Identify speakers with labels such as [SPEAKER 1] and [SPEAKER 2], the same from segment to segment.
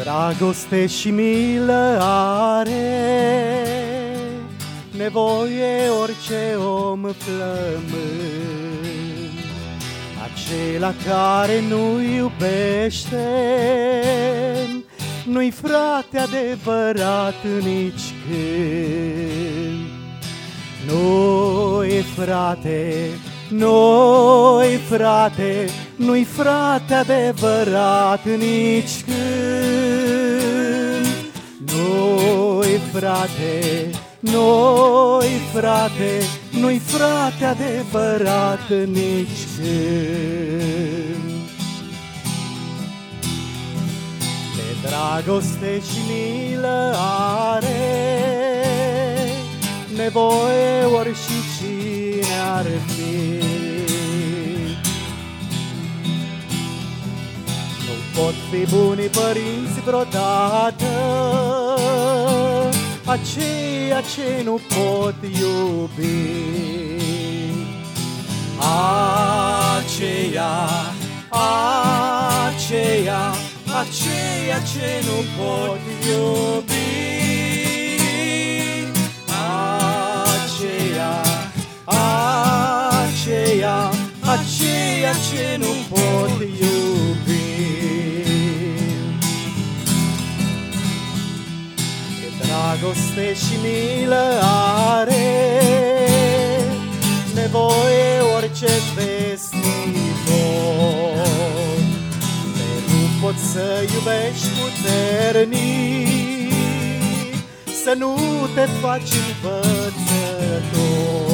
[SPEAKER 1] Dragoste și milă are nevoie orice om flământ. Acela care nu iubește nu-i frate adevărat nici când. Nu-i frate, nu-i frate, nu-i frate adevărat nici când. Nu-i frate, nu-i frate, nu-i frate adevărat nici când. De dragoste și milă are nevoie ori și cine ar fi. Nu pot fi bunii părinți vreodată aceia ce nu pot iubi. Aceia ce nu pot iubi. Aceia ce nu pot iubi. De dragoste și milă are nevoie orice vestitor. De nu poți să iubești puternic, să nu te faci învățător.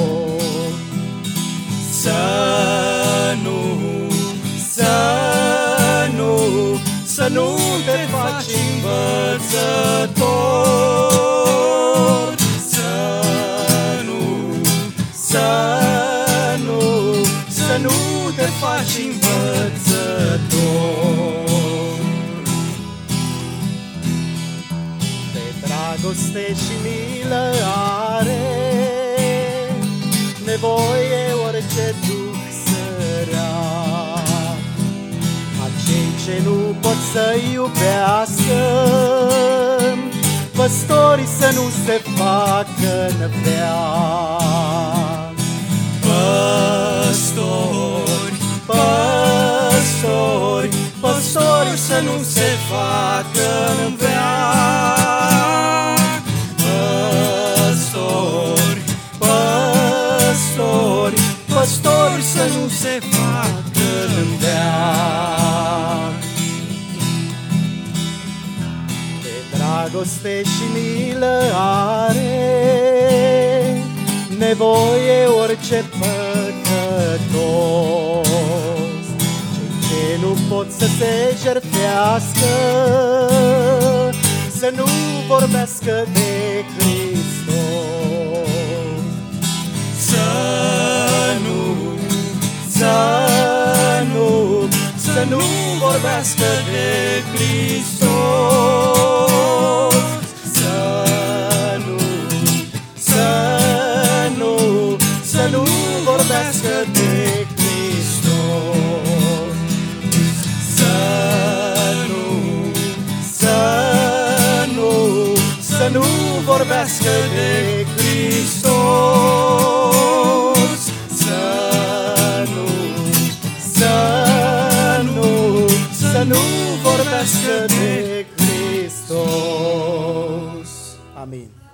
[SPEAKER 1] Să nu te faci învățător. Să nu te faci învățător. De dragoste și milă are nevoie orice duh sărac. Acei ce nu pot să iubească, păstorii să nu se facă în veac. Păstori să nu se facă în veac. Păstori să nu se facă în veac. De dragoste și milă are nevoie orice păcătos. Cei ce nu pot să se jertfească, să nu vorbească de Hristos. Să nu vorbească de Hristos. Să nu vorbească de Hristos. Să nu vorbească de Hristos. Să nu vorbească de Hristos. Amin.